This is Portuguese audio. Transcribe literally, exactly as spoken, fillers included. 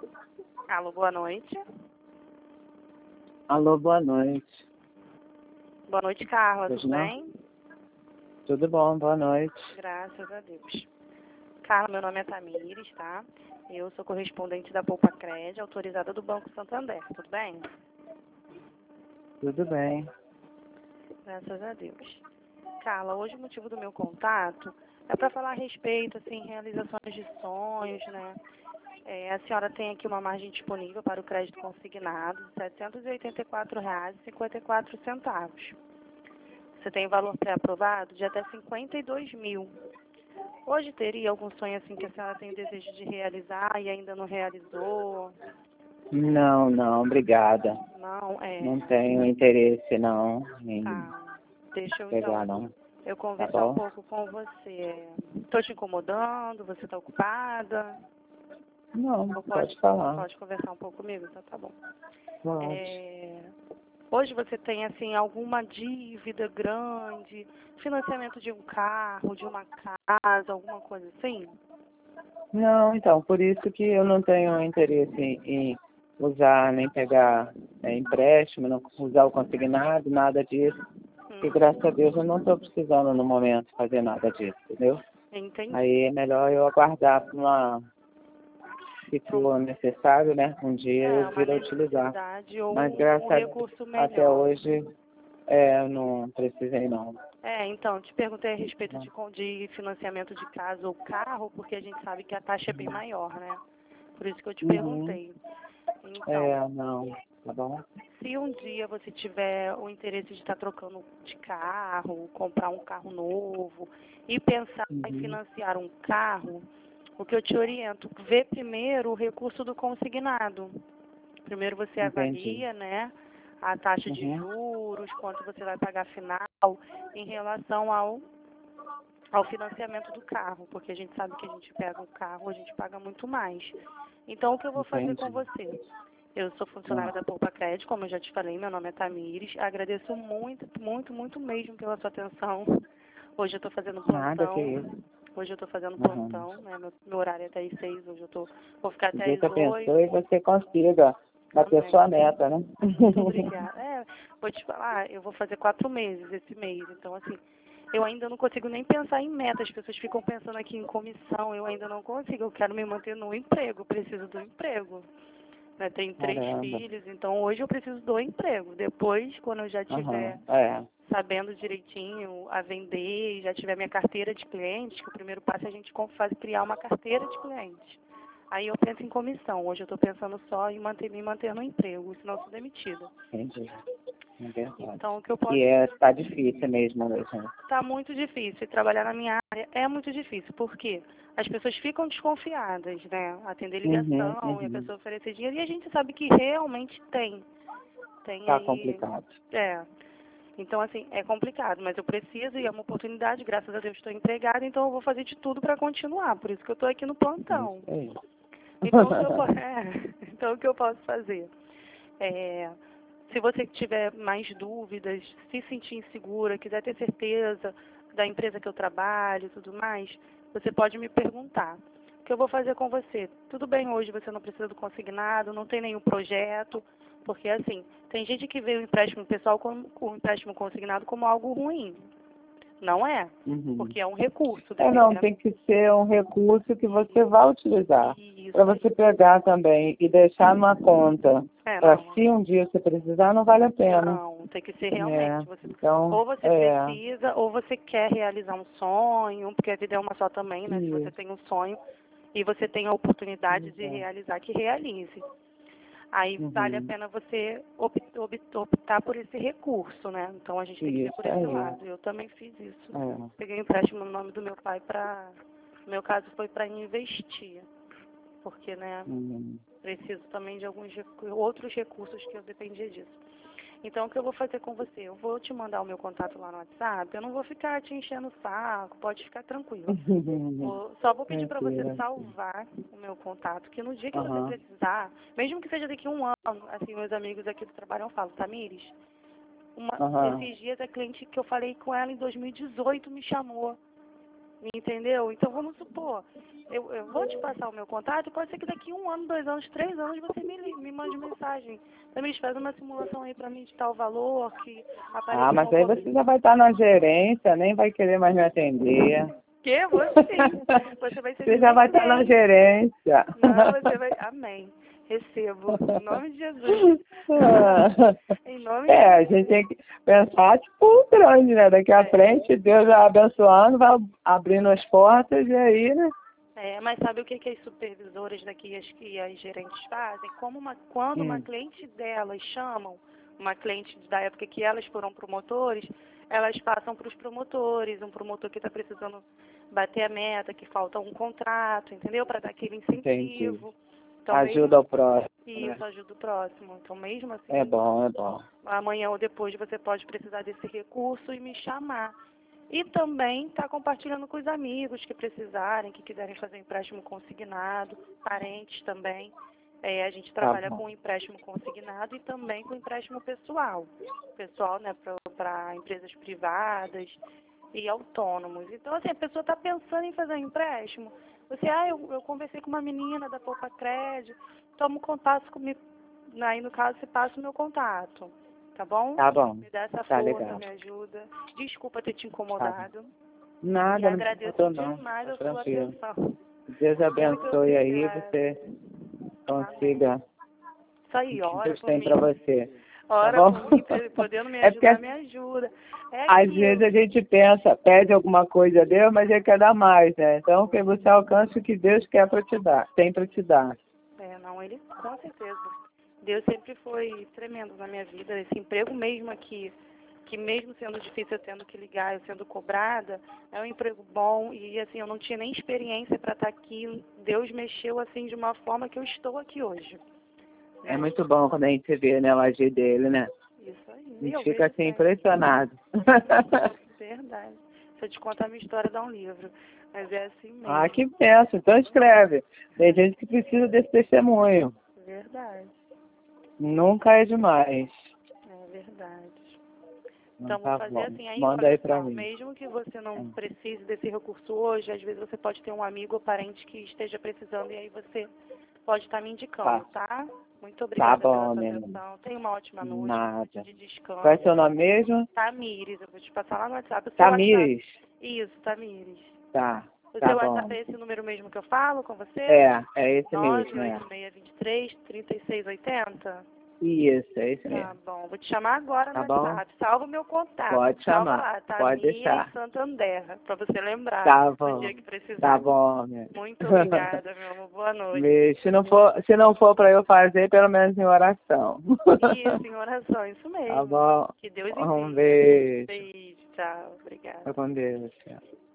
Alô, boa noite. Alô, boa noite. Boa noite, Carla, Pois tudo não? bem? Tudo bom, boa noite. Graças a Deus. Carla, meu nome é Tamires, tá? Eu sou correspondente da Poupa Cred, autorizada do Banco Santander, tudo bem? Tudo bem. Graças a Deus. Carla, hoje o motivo do meu contato é para falar a respeito, assim, realizações de sonhos, né? É, a senhora tem aqui uma margem disponível para o crédito consignado de setecentos e oitenta e quatro reais e cinquenta e quatro centavos. Você tem valor pré-aprovado de até cinquenta e dois mil. Hoje teria algum sonho assim que a senhora tem o desejo de realizar e ainda não realizou? Não, não, obrigada. Não, é. Não tenho interesse, não, em Tá. Deixa eu pegar, então não. eu Tá conversar um bom? pouco com você. Estou te incomodando? Você está ocupada? Não, Ou pode pode, falar. pode conversar um pouco comigo? Então tá bom. Pode. É, hoje você tem assim alguma dívida grande, financiamento de um carro, de uma casa, alguma coisa assim? Não, então, por isso que eu não tenho interesse em, em usar, nem pegar é, empréstimo, não usar o consignado, nada disso. E Hum, graças a Deus eu não estou precisando no momento fazer nada disso, entendeu? entendi. Aí é melhor eu aguardar para uma, se for necessário, né? Um dia É eu uma vir a utilizar. necessidade ou Mas um, graças um a Deus, recurso até melhor. hoje, é, eu não precisei não. É, então, te perguntei a respeito de, con- de financiamento de casa ou carro, porque a gente sabe que a taxa é bem maior, né? Por isso que eu te Uhum. perguntei. Então, É, não, tá bom? se um dia você tiver o interesse de estar trocando de carro, comprar um carro novo e pensar em Uhum. financiar um carro, o que eu te oriento, vê primeiro o recurso do consignado. Primeiro você Entendi. avalia, né, a taxa de Uhum. juros, quanto você vai pagar final em relação ao, ao financiamento do carro, porque a gente sabe que a gente pega um carro, a gente paga muito mais. Então, o que eu vou fazer com Entendi. você? Eu sou funcionária Hum. da Poupa Cred, como eu já te falei, meu nome é Tamires. Agradeço muito, muito, muito mesmo pela sua atenção. Hoje eu estou fazendo Nada que plantão. isso. Hoje eu estou fazendo Uhum. plantão, né? Meu, meu horário é até às seis, hoje eu tô, vou ficar até Deus às abençoe e oito. você consiga bater Amém. sua meta, né? Muito obrigada. É, vou te falar, eu vou fazer quatro meses esse mês, então assim, eu ainda não consigo nem pensar em meta. As pessoas ficam pensando aqui em comissão, eu ainda não consigo. Eu quero me manter no emprego, preciso do emprego. Né? Tenho três Caramba. filhos, então hoje eu preciso do emprego. Depois, quando eu já Aham. tiver É. sabendo direitinho a vender, já tiver minha carteira de clientes, que o primeiro passo é a gente com- faz, criar uma carteira de clientes. Aí eu penso em comissão. Hoje eu estou pensando só em manter, me manter no emprego, senão eu sou demitida. Entendi. É verdade. Então, o que eu posso... E é, tá difícil mesmo hoje, né? Tá muito difícil. E trabalhar na minha área é muito difícil. Por quê? As pessoas ficam desconfiadas, né? Atender Uhum, ligação e a uhum. pessoa oferecer dinheiro. E a gente sabe que realmente tem. Tem Tá aí... complicado. É. Então, assim, é complicado. Mas eu preciso e é uma oportunidade. Graças a Deus estou empregada. Então, eu vou fazer de tudo para continuar. Por isso que eu estou aqui no É isso plantão. aí. Então, o que eu, po- é, então, o que eu posso fazer? É, se você tiver mais dúvidas, se sentir insegura, quiser ter certeza da empresa que eu trabalho e tudo mais, você pode me perguntar. O que eu vou fazer com você? Tudo bem, hoje você não precisa do consignado, não tem nenhum projeto, porque assim, tem gente que vê o empréstimo pessoal com o empréstimo consignado como algo ruim. Não é, Uhum. porque é um recurso, É, não, dependendo. tem que ser um recurso que você vai utilizar. Para Isso aí. você pegar também e deixar numa conta, É, para não. se um dia você precisar, não vale a pena. Não, tem que ser É, realmente. Você, então, ou você é, precisa, ou você quer realizar um sonho, porque a vida é uma só também, né? Se você isso. tem um sonho e você tem a oportunidade de Exato. realizar, que realize. Aí vale a Uhum. pena você opt- opt- optar por esse recurso, né? Então a gente tem que ver por Isso esse aí. lado. Eu também fiz isso. É. Peguei um empréstimo no nome do meu pai para, no meu caso foi para investir, porque, né? Uhum. Preciso também de alguns recu- outros recursos que eu dependia disso. Então, o que eu vou fazer com você? Eu vou te mandar o meu contato lá no WhatsApp. Eu não vou ficar te enchendo o saco, pode ficar tranquila. Vou- só vou pedir para você Tranquila. salvar o meu contato, que no dia que você Aham. precisar, mesmo que seja daqui a um ano, assim, meus amigos aqui do trabalho falam, Tamires, uma, Aham. esses dias a cliente que eu falei com ela em dois mil e dezoito me chamou. Entendeu? Então, vamos supor, eu, eu vou te passar o meu contato, pode ser que daqui um ano, dois anos, três anos, você me, li- me mande mensagem. Também faz uma simulação aí pra mim de tal valor, que apareceu Ah, uma mas aí oportunidade. você já vai estar na gerência, nem vai querer mais me atender. Que? Você, você vai ser Você de já meu vai estar na cliente. gerência. Não, você vai... Amém. Recebo. Em nome de Jesus. Em nome de É, a Jesus. gente tem que pensar, tipo, grande, né? Daqui à É. frente, Deus vai abençoando, vai abrindo as portas e aí, né? É, mas sabe o que, que as supervisoras daqui as, e as gerentes fazem? Como uma, quando uma Hum. cliente delas chamam, uma cliente da época que elas foram promotores, elas passam para os promotores, um promotor que está precisando bater a meta, que falta um contrato, entendeu? Para dar aquele incentivo. Entendi. Então, Ajuda mesmo, ao próximo, né? isso ajuda o próximo. Então, mesmo assim, É bom, é bom. amanhã ou depois você pode precisar desse recurso e me chamar. E também está compartilhando com os amigos que precisarem, que quiserem fazer empréstimo consignado, parentes também. É, a gente trabalha bom. com empréstimo consignado e também com empréstimo pessoal. Pessoal, né, para empresas privadas e autônomos. Então, assim, a pessoa está pensando em fazer um empréstimo. Você, ah, eu, eu conversei com uma menina da Poupa Crédito, toma contato comigo. Aí, no caso, você passa o meu contato. Tá bom? Tá bom. Me dá essa Tá força, legal. me ajuda. Desculpa ter te Tá. incomodado. E Nada, não agradeço importou não. demais Tá a sua tranquilo. atenção. Deus abençoe aí, obrigada. você consiga Isso aí, o que ora Deus por tem mim. pra você. Tá Ora bom? por mim, podendo me É porque ajudar, me ajuda. É às aquilo. vezes a gente pensa, pede alguma coisa a Deus, mas ele quer dar mais, né? Então que você alcance o que Deus quer pra te dar, tem pra te dar. É, não, ele com certeza. Deus sempre foi tremendo na minha vida. Esse emprego mesmo aqui, que mesmo sendo difícil, eu tendo que ligar, eu sendo cobrada, é um emprego bom e assim, eu não tinha nem experiência para estar aqui. Deus mexeu assim de uma forma que eu estou aqui hoje. É muito bom quando a gente vê, né, o agir dele, né? Isso aí. A E eu gente fica vejo assim sempre. impressionado. Verdade. Se eu te contar a minha história, dá um livro. Mas é assim mesmo. Ah, que pensa, então escreve. Tem gente que precisa desse testemunho. Verdade. Nunca é demais. É verdade. Não, Então, tá vou fazer bom. assim, aí, Manda olha aí pra só, mim. mesmo que você não É. precise desse recurso hoje, às vezes você pode ter um amigo ou parente que esteja precisando e aí você pode estar me indicando, tá? Muito obrigada Tá bom, pela sua minha atenção. Tenha uma ótima noite, Nada. de descanso. Qual é seu nome mesmo? Tamires, eu vou te passar lá no WhatsApp. O seu Tamires? WhatsApp. Isso, Tamires. Tá, O tá seu bom. WhatsApp é esse número mesmo que eu falo com você? É, é esse nove mesmo, oito é. seis dois três, três seis oito zero? Isso, é esse Tá mesmo. bom, vou te chamar agora no Tá bom? WhatsApp. Salva o meu contato. Pode Salva chamar. lá, Pode Tamires deixar. Santander, pra você lembrar Tá no bom. dia que precisar. Tá bom, minha. Muito obrigada, meu amor. Boa noite. Beijo. Se não for, se não for para eu fazer, pelo menos em oração. Isso, em oração, isso mesmo. Tá bom. Que Deus Um envie. beijo. Beijo, tchau. Obrigada. Fica com Deus. Tchau.